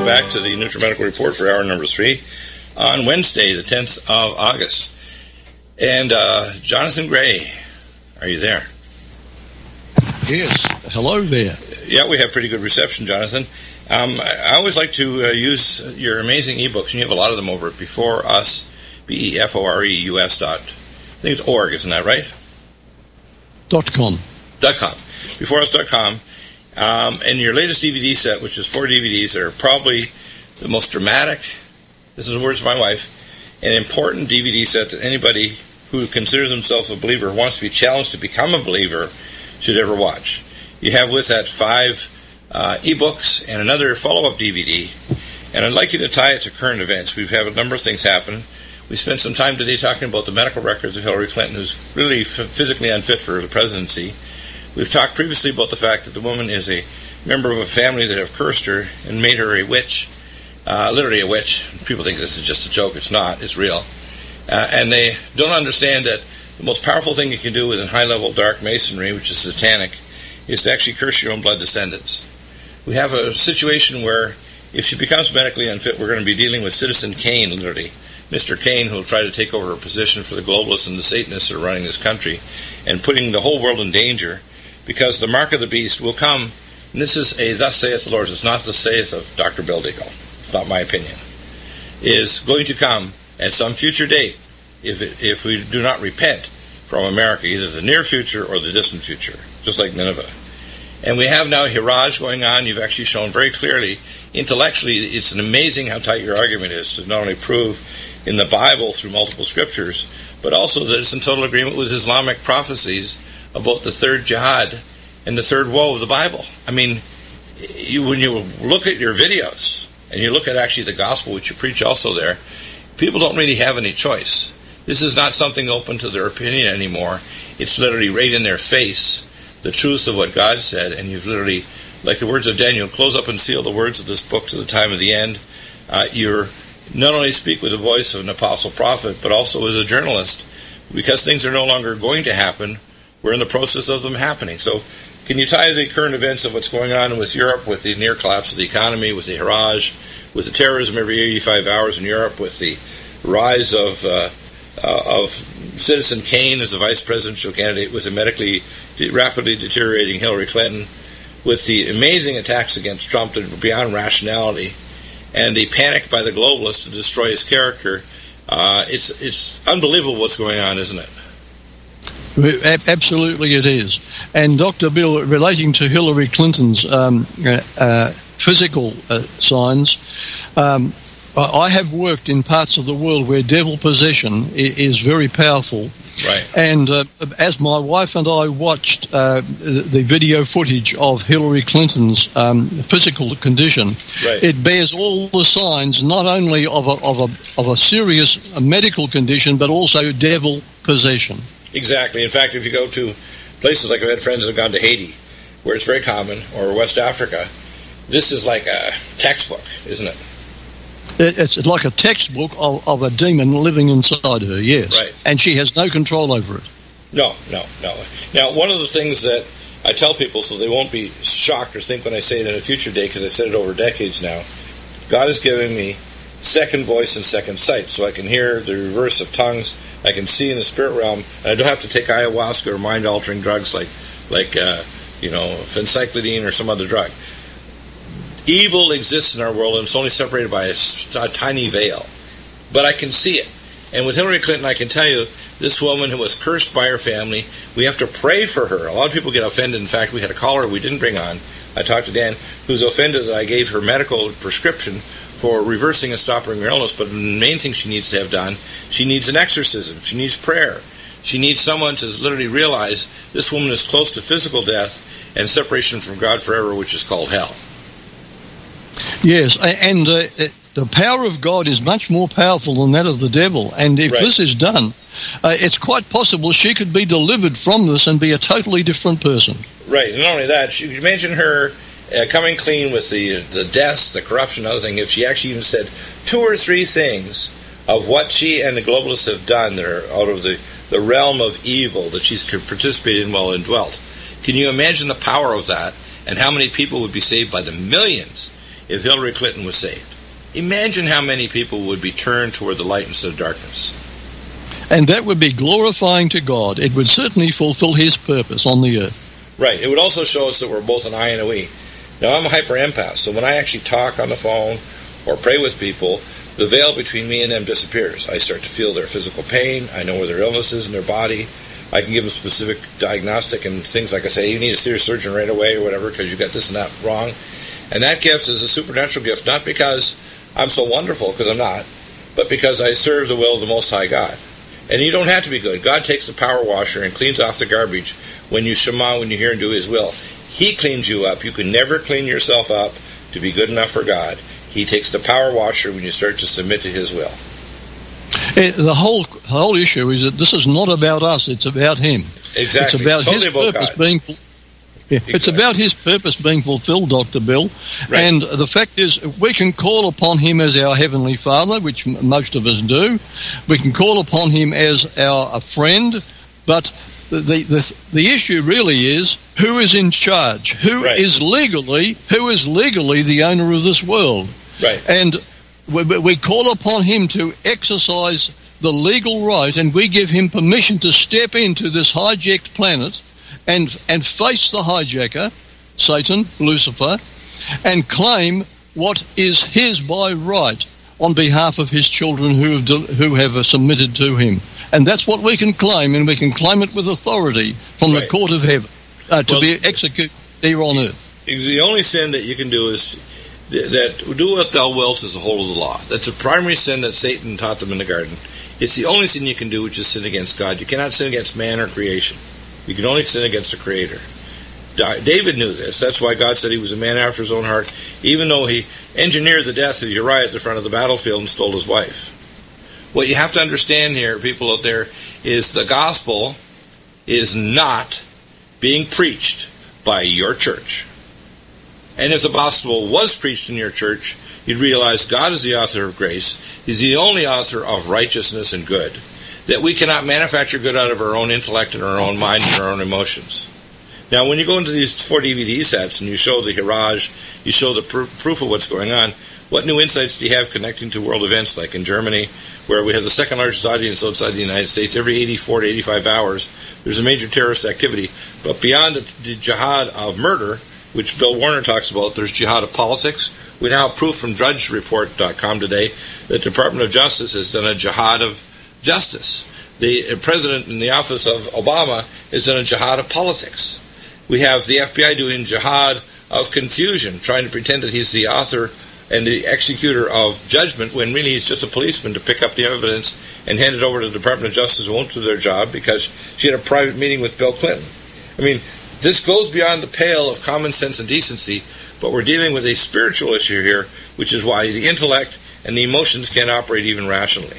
back to the NutriMedical Report for hour number 3 on Wednesday, the 10th of August. And Jonathan Gray, are you there? Yes. Hello there. Yeah, we have pretty good reception, Jonathan. I always like to use your amazing ebooks, and you have a lot of them over at Before Us, BEFOREUS. I think it's org, isn't that right? .com. BeforeUs.com. And your latest DVD set, which is 4 DVDs, are probably the most dramatic, this is the words of my wife, an important DVD set that anybody who considers himself a believer, wants to be challenged to become a believer, should ever watch. You have with that 5 ebooks and another follow-up DVD, and I'd like you to tie it to current events. We've had a number of things happen. We spent some time today talking about the medical records of Hillary Clinton, who's really physically unfit for the presidency. We've talked previously about the fact that the woman is a member of a family that have cursed her and made her a witch, literally a witch. People think this is just a joke. It's not. It's real. And they don't understand that the most powerful thing you can do within high-level dark masonry, which is satanic, is to actually curse your own blood descendants. We have a situation where if she becomes medically unfit, we're going to be dealing with Citizen Kane, literally. Mr. Kane, who will try to take over her position for the globalists and the Satanists that are running this country and putting the whole world in danger, because the mark of the beast will come. And this is a thus saith the Lord. It's not the saith of Dr. Bill Deagle. It's not my opinion. Is going to come at some future date if we do not repent from America, either the near future or the distant future, just like Nineveh. And we have now Hiraj going on. You've actually shown very clearly, intellectually, it's an amazing how tight your argument is to not only prove in the Bible through multiple scriptures, but also that it's in total agreement with Islamic prophecies about the third jihad and the third woe of the Bible. I mean, when you look at your videos, and you look at actually the gospel, which you preach also there, people don't really have any choice. This is not something open to their opinion anymore. It's literally right in their face, the truth of what God said, and you've literally, like the words of Daniel, close up and seal the words of this book to the time of the end. You're not only speak with the voice of an apostle prophet, but also as a journalist, because things are no longer going to happen. We're in the process of them happening. So can you tie the current events of what's going on with Europe, with the near collapse of the economy, with the Hiraj, with the terrorism every 85 hours in Europe, with the rise of Citizen Kane as a vice presidential candidate, with the medically rapidly deteriorating Hillary Clinton, with the amazing attacks against Trump that are beyond rationality, and the panic by the globalists to destroy his character? It's unbelievable what's going on, isn't it? Absolutely it is. And Dr. Bill, relating to Hillary Clinton's physical signs, I have worked in parts of the world where devil possession is very powerful. Right. And as my wife and I watched the video footage of Hillary Clinton's physical condition, right, it bears all the signs not only of a serious medical condition, but also devil possession. Exactly. In fact, if you go to places like I've had friends that have gone to Haiti, where it's very common, or West Africa, this is like a textbook, isn't it? It's like a textbook of a demon living inside her, yes. Right. And she has no control over it. No. Now, one of the things that I tell people so they won't be shocked or think when I say it in a future day, because I've said it over decades now, God has given me second voice and second sight, so I can hear the reverse of tongues, I can see in the spirit realm, and I don't have to take ayahuasca or mind-altering drugs like phencyclidine or some other drug. Evil exists in our world, and it's only separated by a tiny veil. But I can see it. And with Hillary Clinton, I can tell you, this woman who was cursed by her family, we have to pray for her. A lot of people get offended. In fact, we had a caller we didn't bring on. I talked to Dan, who's offended that I gave her medical prescription for reversing and stopping her illness. But the main thing she needs to have done, she needs an exorcism. She needs prayer. She needs someone to literally realize this woman is close to physical death and separation from God forever, which is called hell. Yes, and the power of God is much more powerful than that of the devil. And if this is done, it's quite possible she could be delivered from this and be a totally different person. Right, and not only that, you mentioned her coming clean with the deaths, the corruption, other thing. If she actually even said 2 or 3 things of what she and the globalists have done that are out of the realm of evil that she's participated in while indwelt, can you imagine the power of that and how many people would be saved by the millions if Hillary Clinton was saved. Imagine how many people would be turned toward the light instead of darkness. And that would be glorifying to God. It would certainly fulfill his purpose on the earth. Right. It would also show us that we're both an I and a we. Now, I'm a hyper-empath, so when I actually talk on the phone or pray with people, the veil between me and them disappears. I start to feel their physical pain. I know where their illness is in their body. I can give them specific diagnostic and things like I say, you need a serious surgeon right away or whatever because you got this and that wrong. And that gift is a supernatural gift, not because I'm so wonderful, because I'm not, but because I serve the will of the Most High God. And you don't have to be good. God takes the power washer and cleans off the garbage when you shema, when you hear and do his will. He cleans you up. You can never clean yourself up to be good enough for God. He takes the power washer when you start to submit to his will. The whole issue is that this is not about us, it's about him. Exactly. It's about totally his about purpose God. being Exactly. It's about his purpose being fulfilled, Dr. Bill. Right. And the fact is, we can call upon him as our Heavenly Father, which most of us do. We can call upon him as a friend, but the issue really is who is in charge, who is legally the owner of this world. Right. And we call upon him to exercise the legal right, and we give him permission to step into this hijacked planet and face the hijacker, Satan, Lucifer, and claim what is his by right on behalf of his children who have submitted to him. And that's what we can claim, and we can claim it with authority from the court of heaven to be executed here on earth. The only sin that you can do is that do what thou wilt is the whole of the law. That's a primary sin that Satan taught them in the garden. It's the only sin you can do, which is sin against God. You cannot sin against man or creation. You can only sin against the Creator. David knew this. That's why God said he was a man after his own heart, even though he engineered the death of Uriah at the front of the battlefield and stole his wife. What you have to understand here, people out there, is the gospel is not being preached by your church. And if the gospel was preached in your church, you'd realize God is the author of grace. He's the only author of righteousness and good. That we cannot manufacture good out of our own intellect and our own mind and our own emotions. Now, when you go into these 4 DVD sets and you show the Hiraj, you show the proof of what's going on, what new insights do you have connecting to world events like in Germany, where we have the second largest audience outside the United States? Every 84 to 85 hours, there's a major terrorist activity. But beyond the jihad of murder, which Bill Warner talks about, there's jihad of politics. We now have proof from DrudgeReport.com today that the Department of Justice has done a jihad of justice. The president in the office of Obama has done a jihad of politics. We have the FBI doing jihad of confusion, trying to pretend that he's the author and the executor of judgment when really he's just a policeman to pick up the evidence and hand it over to the Department of Justice, who won't do their job because she had a private meeting with Bill Clinton. I mean, this goes beyond the pale of common sense and decency, but we're dealing with a spiritual issue here, which is why the intellect and the emotions can't operate even rationally.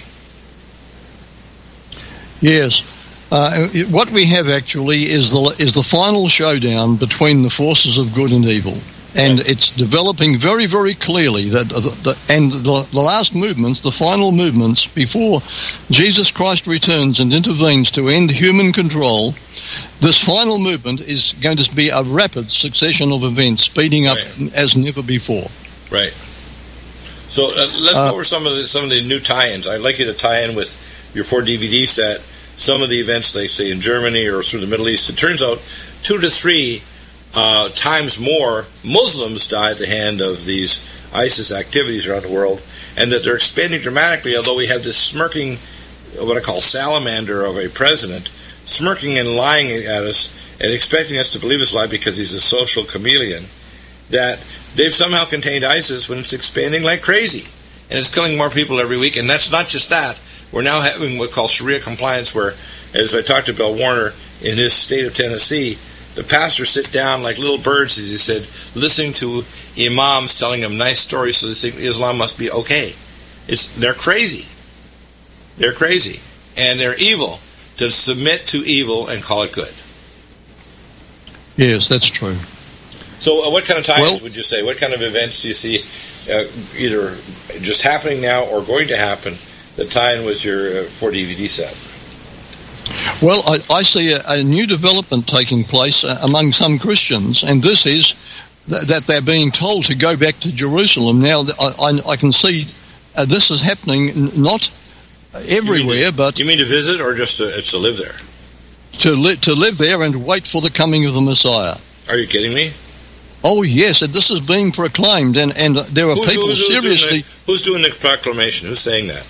Yes. What we have actually is the final showdown between the forces of good and evil. And it's developing very, very clearly that the last movements, the final movements, before Jesus Christ returns and intervenes to end human control, this final movement is going to be a rapid succession of events, speeding up as never before. Right. So let's go over some of the new tie-ins. I'd like you to tie in with your 4 DVD set some of the events, they say, in Germany or through the Middle East. It turns out 2 to 3 times more Muslims die at the hand of these ISIS activities around the world, and that they're expanding dramatically, although we have this smirking, what I call salamander of a president, smirking and lying at us and expecting us to believe his lie because he's a social chameleon, that they've somehow contained ISIS when it's expanding like crazy, and it's killing more people every week. And that's not just that. We're now having what we call Sharia compliance, where, as I talked to Bill Warner in his state of Tennessee, the pastors sit down like little birds, as he said, listening to imams telling them nice stories so they think Islam must be okay. They're crazy. They're crazy. And they're evil to submit to evil and call it good. Yes, that's true. So what kind of times would you say? What kind of events do you see either just happening now or going to happen that tie in with your 4 DVD set? Well, I see a new development taking place among some Christians, and this is that they're being told to go back to Jerusalem. Now, I can see this is happening not everywhere, but... You mean to visit or just to live there? To live there and wait for the coming of the Messiah. Are you kidding me? Oh, yes, this is being proclaimed, and there are people seriously... Who's doing the proclamation? Who's saying that?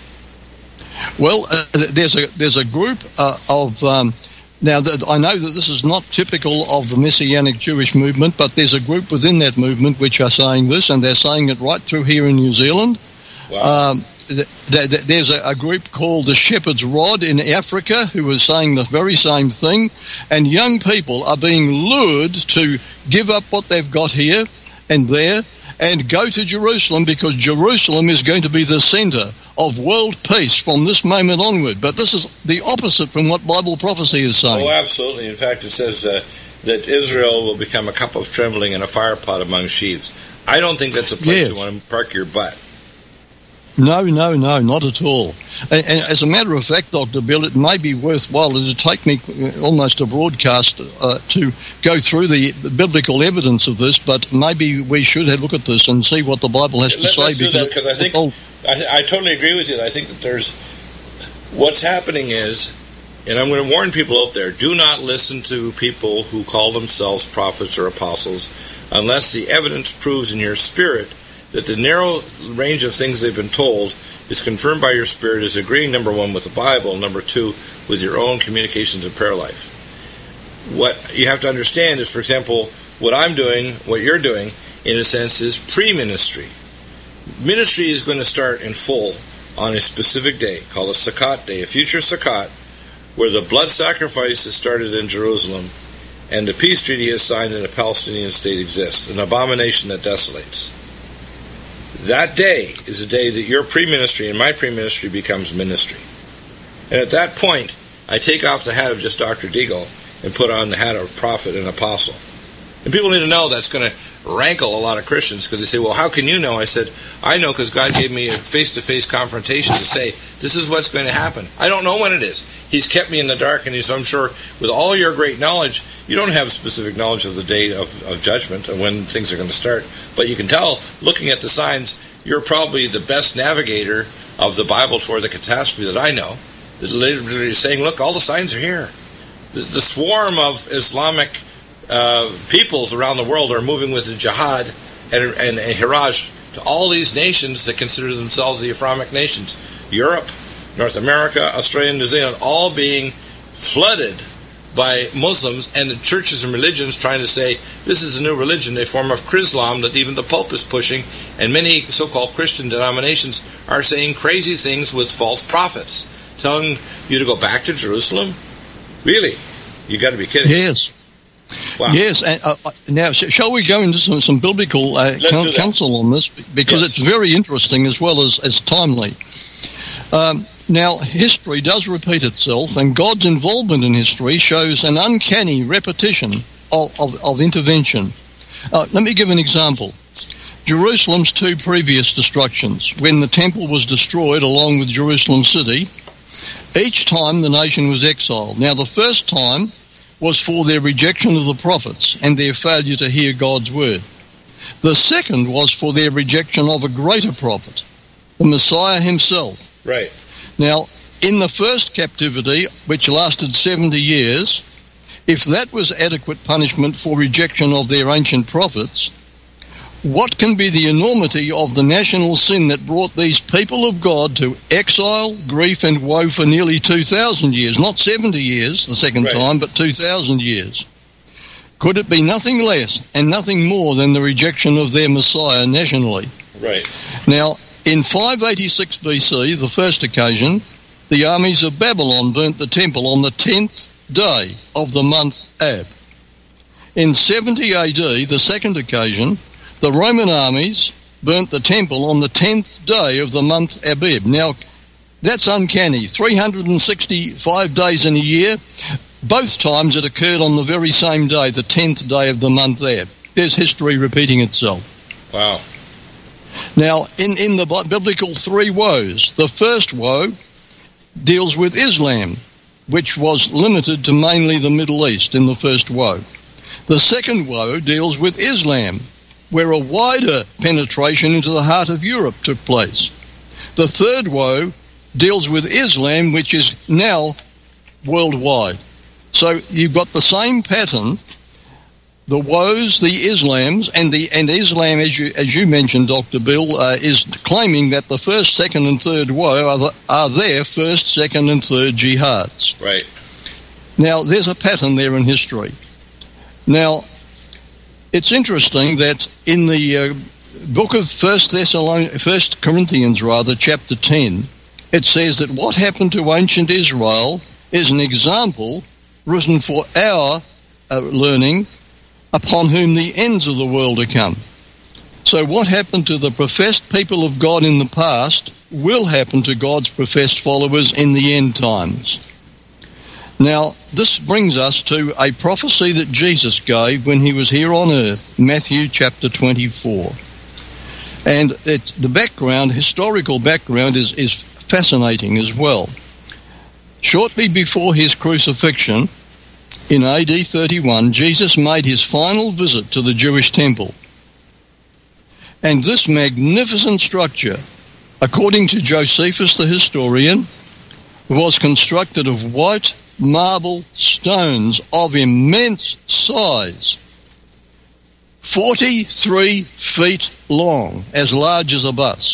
Well, there's a group of... Now, I know that this is not typical of the Messianic Jewish movement, but there's a group within that movement which are saying this, and they're saying it right through here in New Zealand. Wow. There's a group called the Shepherd's Rod in Africa who is saying the very same thing, and young people are being lured to give up what they've got here and there and go to Jerusalem, because Jerusalem is going to be the center of world peace from this moment onward. But this is the opposite from what Bible prophecy is saying. Oh, absolutely. In fact, it says that Israel will become a cup of trembling and a fire pot among sheaves. I don't think that's a place you want to park your butt. No, not at all. And as a matter of fact, Dr. Bill, it may be worthwhile. It would take me almost a broadcast to go through the biblical evidence of this, but maybe we should have a look at this and see what the Bible has to say. Because I think I totally agree with you. I think that there's what's happening is, and I'm going to warn people out there, do not listen to people who call themselves prophets or apostles unless the evidence proves in your spirit that the narrow range of things they've been told is confirmed by your spirit, is agreeing, number one, with the Bible, number two, with your own communications and prayer life. What you have to understand is, for example, what I'm doing, what you're doing, in a sense, is pre-ministry. Ministry is going to start in full on a specific day, called a Sukkot day, a future Sukkot, where the blood sacrifice is started in Jerusalem, and the peace treaty is signed and a Palestinian state exists, an abomination that desolates. That day is a day that your pre-ministry and my pre-ministry becomes ministry. And at that point, I take off the hat of just Dr. Deagle and put on the hat of prophet and apostle. And people need to know that's going to rankle a lot of Christians, because they say, well, how can you know? I said, I know because God gave me a face-to-face confrontation to say, this is what's going to happen. I don't know when it is. He's kept me in the dark, and I'm sure with all your great knowledge, you don't have specific knowledge of the day of judgment and when things are going to start. But you can tell, looking at the signs, you're probably the best navigator of the Bible toward the catastrophe that I know. Literally saying, look, all the signs are here. The swarm of Islamic peoples around the world are moving with the jihad and Hiraj to all these nations that consider themselves the Abrahamic nations. Europe, North America, Australia, New Zealand, all being flooded by Muslims, and the churches and religions trying to say, this is a new religion, a form of Chrislam that even the Pope is pushing, and many so-called Christian denominations are saying crazy things with false prophets, telling you to go back to Jerusalem? Really? You got to be kidding. Yes. Wow. Yes, and now shall we go into some biblical counsel on this, because it's very interesting as well as timely. Now, history does repeat itself, and God's involvement in history shows an uncanny repetition of intervention. Let me give an example. Jerusalem's two previous destructions, when the temple was destroyed along with Jerusalem city, each time the nation was exiled. Now, the first time was for their rejection of the prophets and their failure to hear God's word. The second was for their rejection of a greater prophet, the Messiah himself. Right. Now, in the first captivity, which lasted 70 years, if that was adequate punishment for rejection of their ancient prophets, what can be the enormity of the national sin that brought these people of God to exile, grief, and woe for nearly 2,000 years? Not 70 years the second time, but 2,000 years. Could it be nothing less and nothing more than the rejection of their Messiah nationally? Right. Now, in 586 BC, the first occasion, the armies of Babylon burnt the temple on the 10th day of the month Ab. In 70 AD, the second occasion, the Roman armies burnt the temple on the 10th day of the month Abib. Now, that's uncanny. 365 days in a year. Both times it occurred on the very same day, the 10th day of the month Ab. There's history repeating itself. Wow. Now, in the biblical three woes, the first woe deals with Islam, which was limited to mainly the Middle East in the first woe. The second woe deals with Islam, where a wider penetration into the heart of Europe took place. The third woe deals with Islam, which is now worldwide. So you've got the same pattern, the woes, the Islams, and Islam, as you mentioned, Dr. Bill, is claiming that the first, second, and third woe are their first, second, and third jihads. Right. Now, there's a pattern there in history. Now, it's interesting that in the book of 1 Corinthians, chapter 10, it says that what happened to ancient Israel is an example written for our learning, upon whom the ends of the world are come. So what happened to the professed people of God in the past will happen to God's professed followers in the end times. Now, this brings us to a prophecy that Jesus gave when he was here on earth, Matthew chapter 24. And the background, historical background, is fascinating as well. Shortly before his crucifixion, in AD 31, Jesus made his final visit to the Jewish temple. And this magnificent structure, according to Josephus the historian, was constructed of white marble stones of immense size, 43 feet long, as large as a bus.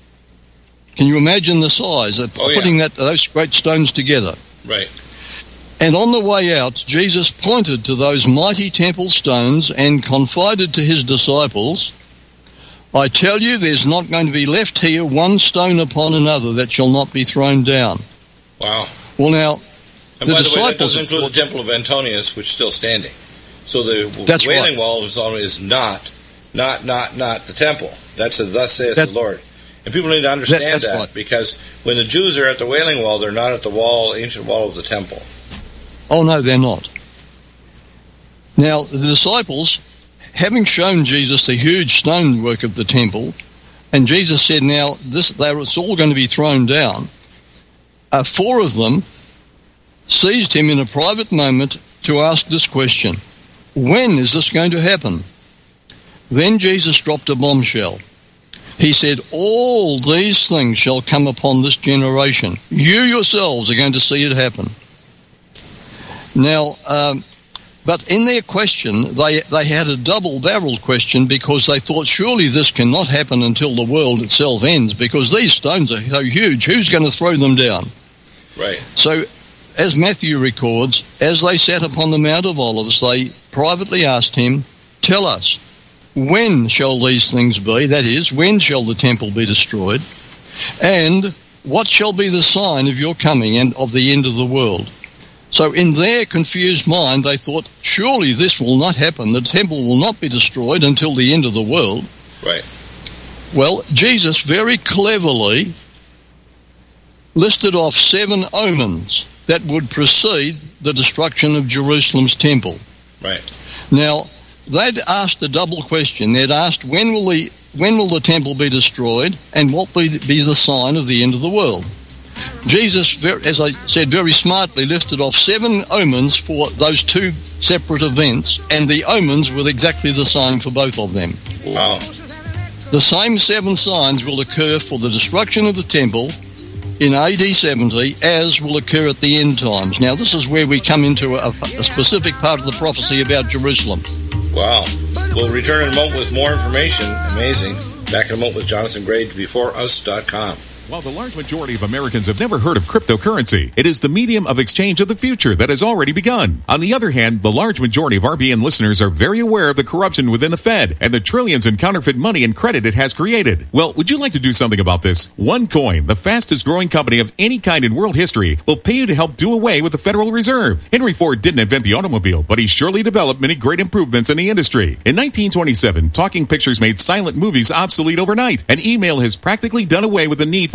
Can you imagine the size of putting those great stones together? Right. And on the way out, Jesus pointed to those mighty temple stones and confided to his disciples, I tell you, there's not going to be left here one stone upon another that shall not be thrown down. Wow. Well, now, and by the way, that doesn't include the Temple of Antonius, which is still standing. So the Wailing Wall is not the temple. That's thus saith the Lord. And people need to understand that because when the Jews are at the Wailing Wall, they're not at the ancient wall of the temple. Oh, no, they're not. Now, the disciples, having shown Jesus the huge stonework of the temple, and Jesus said, now, it's all going to be thrown down, 4 of them seized him in a private moment to ask this question, when is this going to happen? Then Jesus dropped a bombshell. He said, all these things shall come upon this generation. You yourselves are going to see it happen. Now, but in their question, they had a double-barreled question because they thought, surely this cannot happen until the world itself ends because these stones are so huge. Who's going to throw them down? Right. So, as Matthew records, as they sat upon the Mount of Olives, they privately asked him, tell us, when shall these things be? That is, when shall the temple be destroyed? And what shall be the sign of your coming and of the end of the world? So in their confused mind, they thought, surely this will not happen. The temple will not be destroyed until the end of the world. Right. Well, Jesus very cleverly listed off 7 omens that would precede the destruction of Jerusalem's temple. Right. Now, they'd asked a double question. They'd asked, when will the temple be destroyed, and what will be the sign of the end of the world? Jesus, as I said, very smartly listed off 7 omens for those 2 separate events, and the omens were exactly the same for both of them. Wow. The same 7 signs will occur for the destruction of the temple in AD 70 as will occur at the end times. Now, this is where we come into a specific part of the prophecy about Jerusalem. Wow. We'll return in a moment with more information. Amazing. Back in a moment with Jonathan Gray, BeforeUs.com. While the large majority of Americans have never heard of cryptocurrency, it is the medium of exchange of the future that has already begun. On the other hand, the large majority of RBN listeners are very aware of the corruption within the Fed and the trillions in counterfeit money and credit it has created. Well, would you like to do something about this? OneCoin, the fastest growing company of any kind in world history, will pay you to help do away with the Federal Reserve. Henry Ford didn't invent the automobile, but he surely developed many great improvements in the industry. In 1927, talking pictures made silent movies obsolete overnight, and email has practically done away with the need for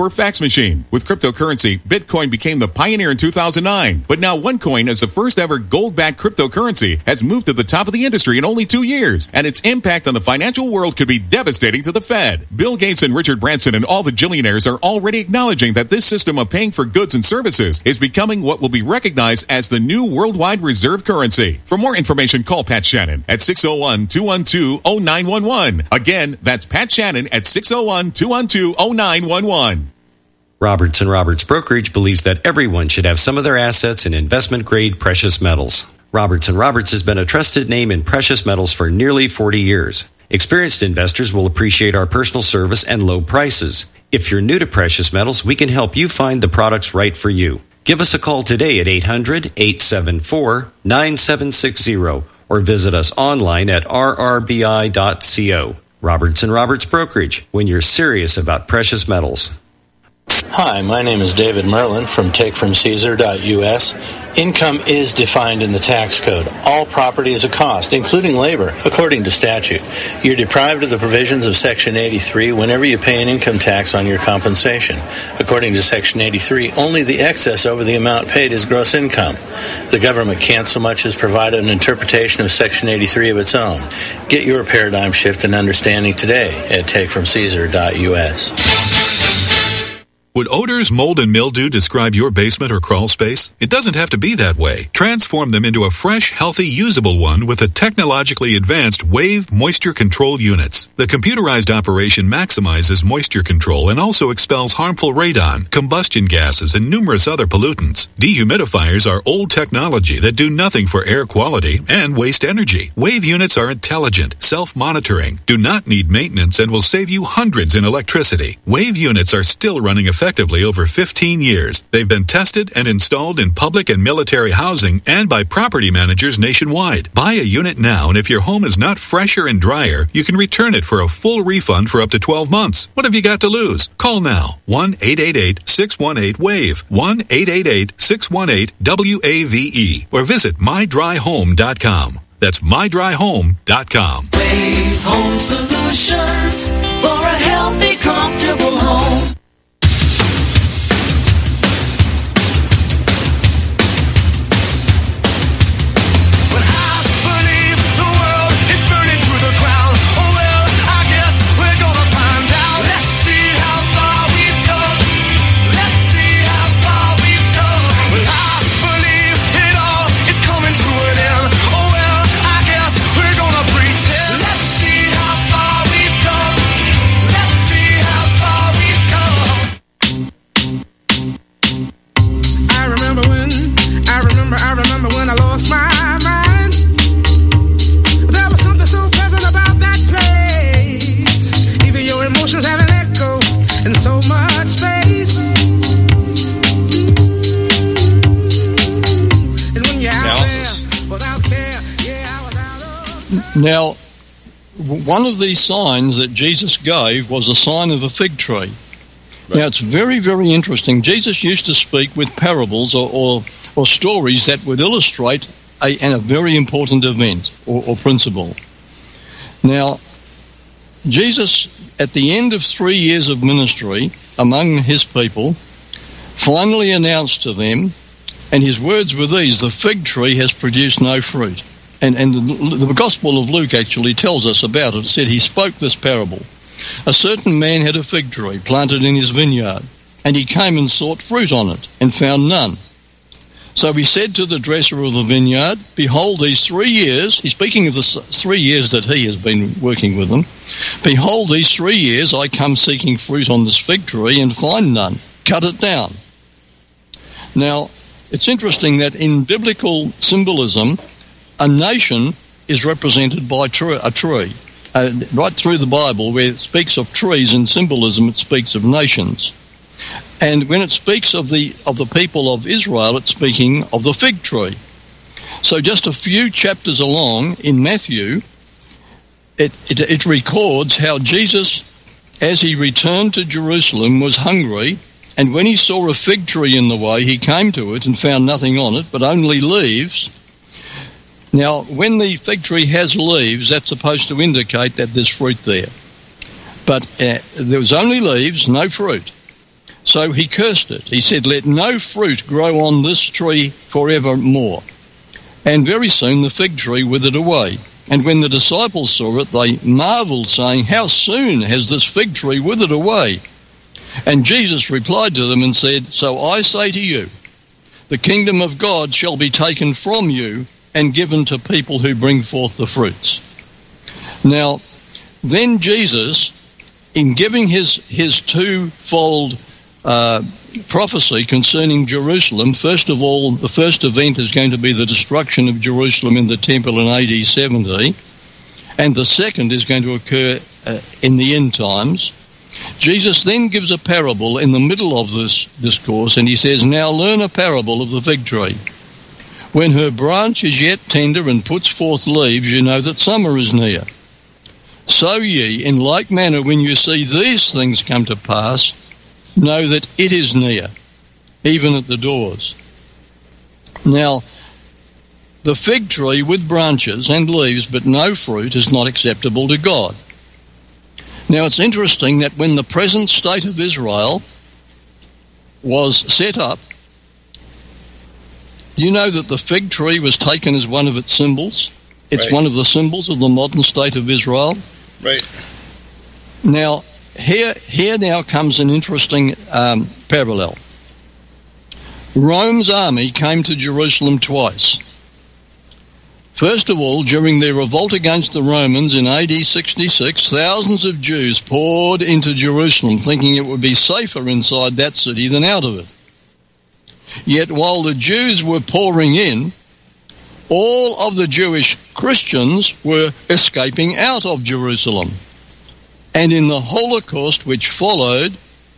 for a fax machine. With cryptocurrency, Bitcoin became the pioneer in 2009. But now OneCoin, as the first ever gold-backed cryptocurrency, has moved to the top of the industry in only 2 years. And its impact on the financial world could be devastating to the Fed. Bill Gates and Richard Branson and all the Jillionaires are already acknowledging that this system of paying for goods and services is becoming what will be recognized as the new worldwide reserve currency. For more information, call Pat Shannon at 601-212-0911. Again, that's Pat Shannon at 601-212-0911. Roberts & Roberts Brokerage believes that everyone should have some of their assets in investment-grade precious metals. Roberts & Roberts has been a trusted name in precious metals for nearly 40 years. Experienced investors will appreciate our personal service and low prices. If you're new to precious metals, we can help you find the products right for you. Give us a call today at 800-874-9760 or visit us online at rrbi.co. Roberts & Roberts Brokerage, when you're serious about precious metals. Hi, my name is David Merlin from takefromcaesar.us. Income is defined in the tax code. All property is a cost, including labor, according to statute. You're deprived of the provisions of Section 83 whenever you pay an income tax on your compensation. According to Section 83, only the excess over the amount paid is gross income. The government can't so much as provide an interpretation of Section 83 of its own. Get your paradigm shift and understanding today at takefromcaesar.us. Would odors, mold, and mildew describe your basement or crawl space? It doesn't have to be that way. Transform them into a fresh, healthy, usable one with the technologically advanced Wave Moisture Control Units. The computerized operation maximizes moisture control and also expels harmful radon, combustion gases, and numerous other pollutants. Dehumidifiers are old technology that do nothing for air quality and waste energy. Wave units are intelligent, self-monitoring, do not need maintenance, and will save you hundreds in electricity. Wave units are still running effectively over 15 years. They've been tested and installed in public and military housing and by property managers nationwide. Buy a unit now, and if your home is not fresher and drier, you can return it for a full refund for up to 12 months. What have you got to lose? Call now. 1-888-618-WAVE. 1-888-618-WAVE. Or visit mydryhome.com. That's mydryhome.com. Wave Home Solutions for a healthy, comfortable home. I remember when I lost my mind. There was something so pleasant about that place. Even your emotions have an echo in so much space. And when you're out there without care, yeah, I was out of... Now, one of these signs that Jesus gave was a sign of a fig tree. Right. Now, it's very, very interesting. Jesus used to speak with parables or stories that would illustrate a very important event or principle. Now, Jesus, at the end of 3 years of ministry among his people, finally announced to them, and his words were these: the fig tree has produced no fruit. And the Gospel of Luke actually tells us about it. It said he spoke this parable. A certain man had a fig tree planted in his vineyard, and he came and sought fruit on it, and found none. So he said to the dresser of the vineyard, behold, these 3 years, he's speaking of the 3 years that he has been working with them, behold, these 3 years I come seeking fruit on this fig tree and find none. Cut it down. Now, it's interesting that in biblical symbolism, a nation is represented by a tree. Right through the Bible, where it speaks of trees in symbolism, it speaks of nations. And when it speaks of the people of Israel, it's speaking of the fig tree. So just a few chapters along in Matthew, it records how Jesus, as he returned to Jerusalem, was hungry, and when he saw a fig tree in the way, he came to it and found nothing on it, but only leaves. Now, when the fig tree has leaves, that's supposed to indicate that there's fruit there. But there was only leaves, no fruit. So he cursed it. He said, "Let no fruit grow on this tree forevermore." And very soon the fig tree withered away. And when the disciples saw it, they marveled, saying, "How soon has this fig tree withered away?" And Jesus replied to them and said, "So I say to you, the kingdom of God shall be taken from you and given to people who bring forth the fruits." Now, then Jesus, in giving his twofold prophecy concerning Jerusalem, first of all, the first event is going to be the destruction of Jerusalem in the temple in AD 70, and the second is going to occur in the end times. Jesus then gives a parable in the middle of this discourse, and he says, "Now learn a parable of the fig tree. When her branch is yet tender and puts forth leaves, you know that summer is near. So ye, in like manner, when you see these things come to pass, know that it is near, even at the doors." Now, the fig tree with branches and leaves but no fruit is not acceptable to God. Now, it's interesting that when the present state of Israel was set up, you know that the fig tree was taken as one of its symbols. It's one of the symbols of the modern state of Israel. Right. Now, here now comes an interesting parallel. Rome's army came to Jerusalem twice. First of all, during their revolt against the Romans in AD 66, thousands of Jews poured into Jerusalem, thinking it would be safer inside that city than out of it. Yet while the Jews were pouring in, all of the Jewish Christians were escaping out of Jerusalem. And in the Holocaust which followed,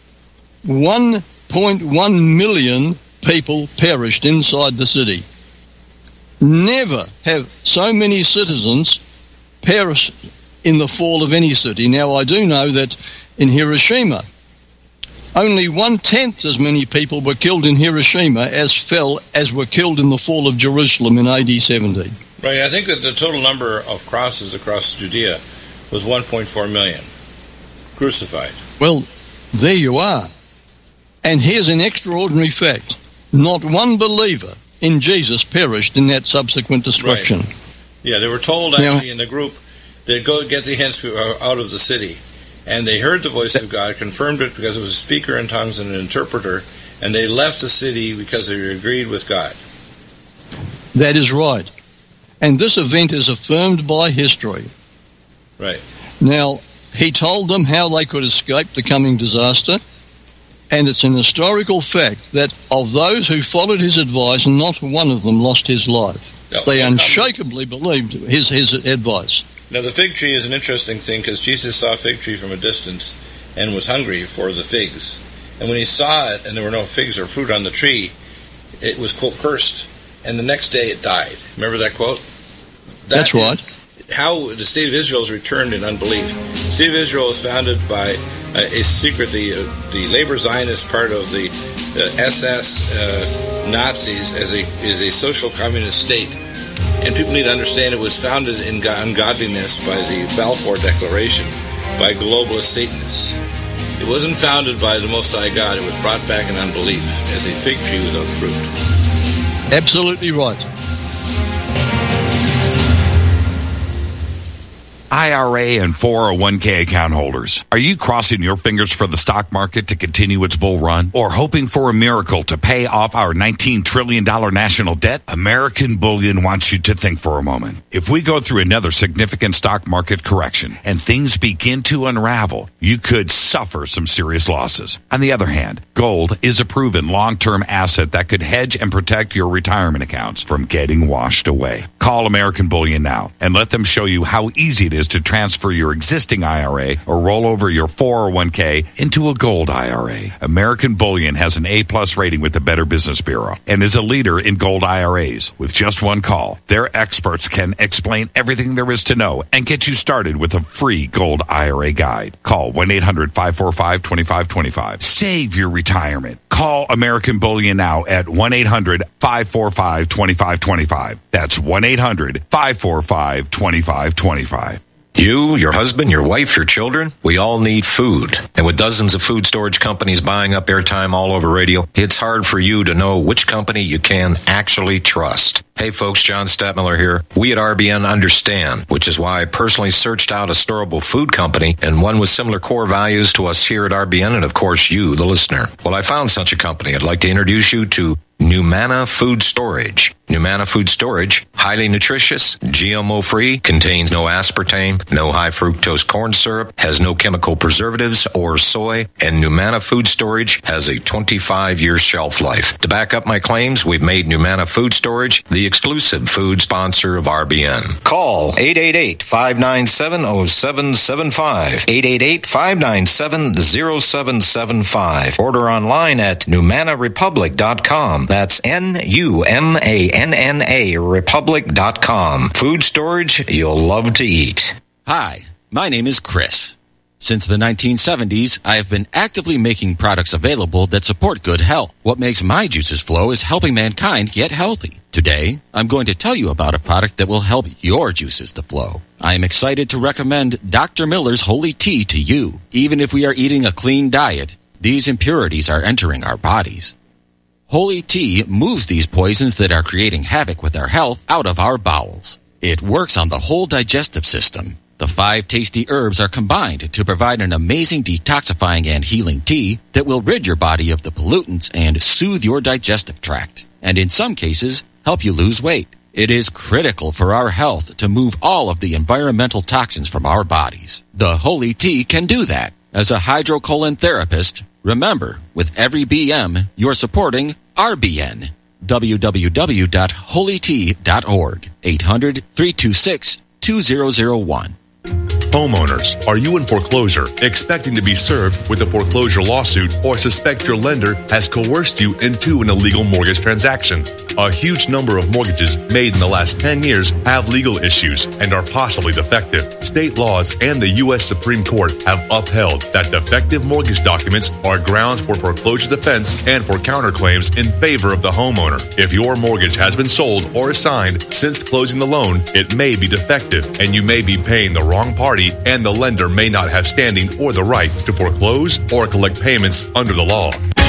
1.1 million people perished inside the city. Never have so many citizens perished in the fall of any city. Now, I do know that in Hiroshima, only 1/10 as many people were killed in Hiroshima as were killed in the fall of Jerusalem in AD 70. Right, I think that the total number of crosses across Judea was 1.4 million crucified. Well, there you are. And here's an extraordinary fact. Not one believer in Jesus perished in that subsequent destruction. Right. Yeah, they were told actually in the group to go get the hens out of the city. And they heard the voice of God, confirmed it because it was a speaker in tongues and an interpreter, and they left the city because they agreed with God. That is right. And this event is affirmed by history. Right. Now, he told them how they could escape the coming disaster, and it's an historical fact that of those who followed his advice, not one of them lost his life. No, they unshakably believed his advice. Now, the fig tree is an interesting thing because Jesus saw a fig tree from a distance and was hungry for the figs. And when he saw it and there were no figs or fruit on the tree, it was, quote, cursed. And the next day it died. Remember that quote? That's right. How the state of Israel is returned in unbelief. The state of Israel is founded by a secret, the labor Zionist part of the SS Nazis as a social communist state. And people need to understand it was founded in ungodliness by the Balfour Declaration, by globalist Satanists. It wasn't founded by the Most High God. It was brought back in unbelief as a fig tree without fruit. Absolutely right. IRA and 401k account holders, are you crossing your fingers for the stock market to continue its bull run? Or hoping for a miracle to pay off our $19 trillion national debt? American Bullion wants you to think for a moment. If we go through another significant stock market correction and things begin to unravel, you could suffer some serious losses. On the other hand, gold is a proven long-term asset that could hedge and protect your retirement accounts from getting washed away. Call American Bullion now and let them show you how easy it is to transfer your existing IRA or roll over your 401k into a gold IRA. American Bullion has an A+ rating with the Better Business Bureau and is a leader in gold IRAs. With just one call, their experts can explain everything there is to know and get you started with a free gold IRA guide. Call 1-800-545-2525. Save your retirement. Call American Bullion now at 1-800-545-2525. That's 1-800-545-2525. You, your husband, your wife, your children, we all need food. And with dozens of food storage companies buying up airtime all over radio, it's hard for you to know which company you can actually trust. Hey folks, John Stadtmiller here. We at RBN understand, which is why I personally searched out a storable food company and one with similar core values to us here at RBN and of course you, the listener. Well, I found such a company. I'd like to introduce you to Numana Food Storage. Numana Food Storage, highly nutritious, GMO-free, contains no aspartame, no high fructose corn syrup, has no chemical preservatives or soy, and Numana Food Storage has a 25-year shelf life. To back up my claims, we've made Numana Food Storage the exclusive food sponsor of RBN. Call 888-597-0775, 888-597-0775. Order online at NumanaRepublic.com. That's NUMANNA Republic.com. Food storage you'll love to eat. Hi, my name is Chris. Since the 1970s, I have been actively making products available that support good health. What makes my juices flow is helping mankind get healthy. Today, I'm going to tell you about a product that will help your juices to flow. I am excited to recommend Dr. Miller's Holy Tea to you. Even if we are eating a clean diet, these impurities are entering our bodies. Holy Tea moves these poisons that are creating havoc with our health out of our bowels. It works on the whole digestive system. The 5 tasty herbs are combined to provide an amazing detoxifying and healing tea that will rid your body of the pollutants and soothe your digestive tract, and in some cases, help you lose weight. It is critical for our health to move all of the environmental toxins from our bodies. The Holy Tea can do that. As a hydrocolon therapist, remember, with every BM, you're supporting RBN. www.holytea.org. 800-326-2001. Homeowners, are you in foreclosure, expecting to be served with a foreclosure lawsuit, or suspect your lender has coerced you into an illegal mortgage transaction? A huge number of mortgages made in the last 10 years have legal issues and are possibly defective. State laws and the U.S. Supreme Court have upheld that defective mortgage documents are grounds for foreclosure defense and for counterclaims in favor of the homeowner. If your mortgage has been sold or assigned since closing the loan, it may be defective and you may be paying the wrong party, and the lender may not have standing or the right to foreclose or collect payments under the law.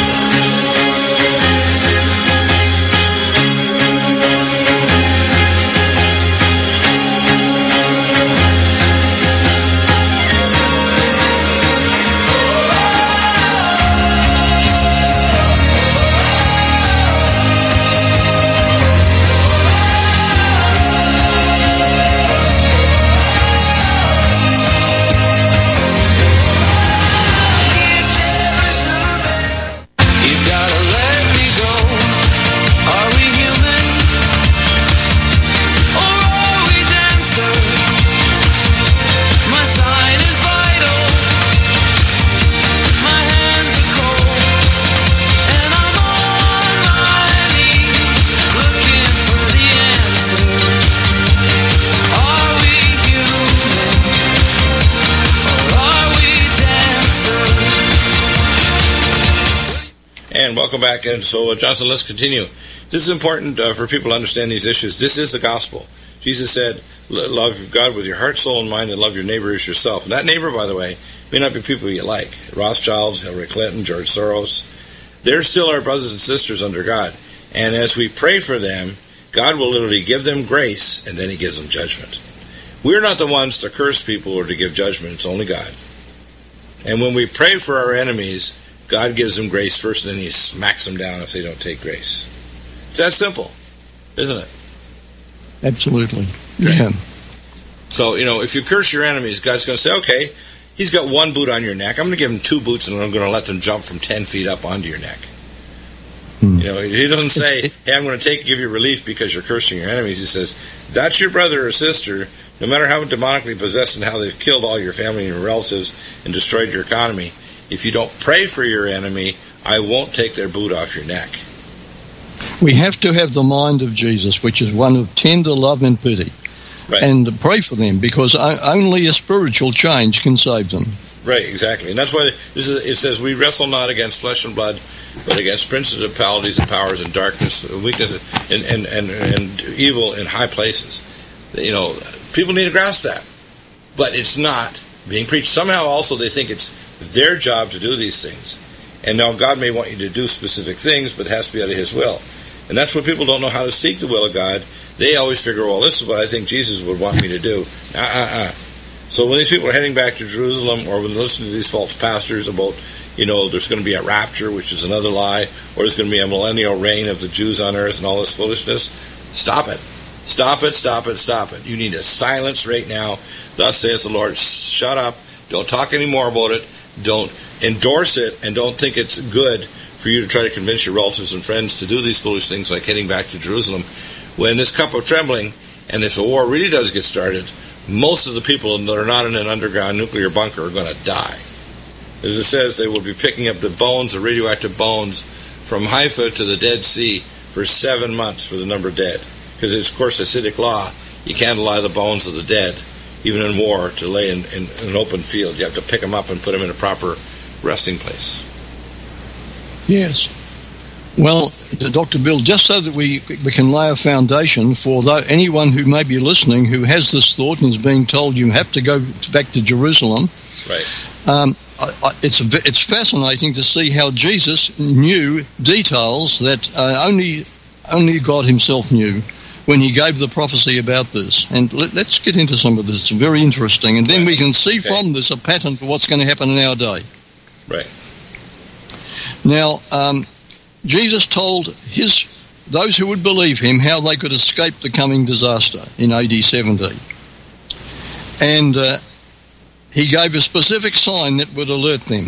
And welcome back. And so, Johnson, let's continue. This is important for people to understand these issues. This is the gospel. Jesus said, love God with your heart, soul, and mind, and love your neighbor as yourself. And that neighbor, by the way, may not be people you like. Rothschilds, Hillary Clinton, George Soros. They're still our brothers and sisters under God. And as we pray for them, God will literally give them grace, and then he gives them judgment. We're not the ones to curse people or to give judgment. It's only God. And when we pray for our enemies, God gives them grace first, and then he smacks them down if they don't take grace. It's that simple, isn't it? Absolutely. Yeah. So, if you curse your enemies, God's going to say, okay, he's got one boot on your neck. I'm going to give him 2 boots, and I'm going to let them jump from 10 feet up onto your neck. He doesn't say, hey, I'm going to give you relief because you're cursing your enemies. He says, that's your brother or sister, no matter how demonically possessed and how they've killed all your family and your relatives and destroyed your economy. If you don't pray for your enemy, I won't take their boot off your neck. We have to have the mind of Jesus, which is one of tender love and pity, right, and pray for them, because only a spiritual change can save them. Right, exactly. And that's why it says we wrestle not against flesh and blood, but against principalities and powers and darkness, weakness, and evil in high places. People need to grasp that. but it's not being preached. Somehow also they think it's their job to do these things. And now God may want you to do specific things, but it has to be out of His will. And that's what people don't know how to seek the will of God. They always figure, well, this is what I think Jesus would want me to do. So when these people are heading back to Jerusalem, or when they listen to these false pastors about, there's going to be a rapture, which is another lie, or there's going to be a millennial reign of the Jews on earth and all this foolishness, stop it. Stop it, stop it, stop it. You need to silence right now. Thus saith the Lord, shut up. Don't talk any more about it. Don't endorse it, and don't think it's good for you to try to convince your relatives and friends to do these foolish things like heading back to Jerusalem. When this cup of trembling, and if a war really does get started, most of the people that are not in an underground nuclear bunker are going to die. As it says, they will be picking up the bones, the radioactive bones, from Haifa to the Dead Sea for 7 months for the number dead. Because it's, of course, Hasidic law. You can't allow the bones of the dead, even in war, to lay in an open field. You have to pick them up and put them in a proper resting place. Yes. Well, Dr. Bill, just so that we can lay a foundation for anyone who may be listening who has this thought and is being told you have to go back to Jerusalem. Right. It's fascinating to see how Jesus knew details that only God Himself knew when He gave the prophecy about this. And let's get into some of this. It's very interesting. And then we can see from this a pattern for what's going to happen in our day. Right. Now, Jesus told those who would believe Him how they could escape the coming disaster in AD 70. And He gave a specific sign that would alert them.